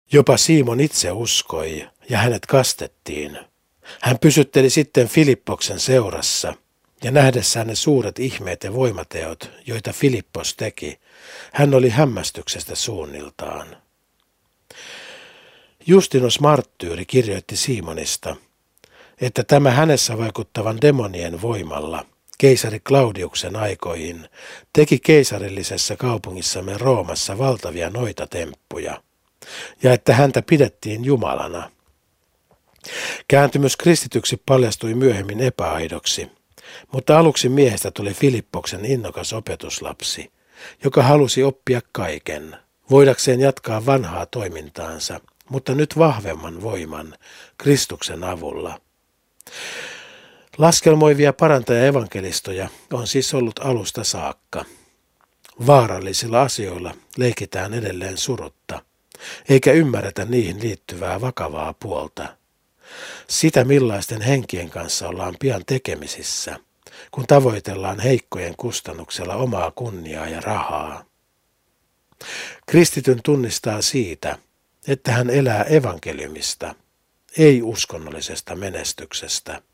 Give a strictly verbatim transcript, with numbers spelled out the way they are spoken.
Jopa Simon itse uskoi ja hänet kastettiin. Hän pysytteli sitten Filippoksen seurassa ja nähdessään ne suuret ihmeet ja voimateot, joita Filippos teki, hän oli hämmästyksestä suunniltaan. Justinos Marttyyri kirjoitti Simonista, että tämä hänessä vaikuttavan demonien voimalla keisari Claudiuksen aikoihin teki keisarillisessa kaupungissamme Roomassa valtavia noitatemppuja, ja että häntä pidettiin jumalana. Kääntymys kristityksi paljastui myöhemmin epäaidoksi, mutta aluksi miehestä tuli Filippoksen innokas opetuslapsi, joka halusi oppia kaiken, voidakseen jatkaa vanhaa toimintaansa, mutta nyt vahvemman voiman, Kristuksen avulla. Laskelmoivia parantaja-evankelistoja on siis ollut alusta saakka. Vaarallisilla asioilla leikitään edelleen surutta, eikä ymmärretä niihin liittyvää vakavaa puolta. Sitä, millaisten henkien kanssa ollaan pian tekemisissä, kun tavoitellaan heikkojen kustannuksella omaa kunniaa ja rahaa. Kristityn tunnistaa siitä, että hän elää evankeliumista, ei uskonnollisesta menestyksestä.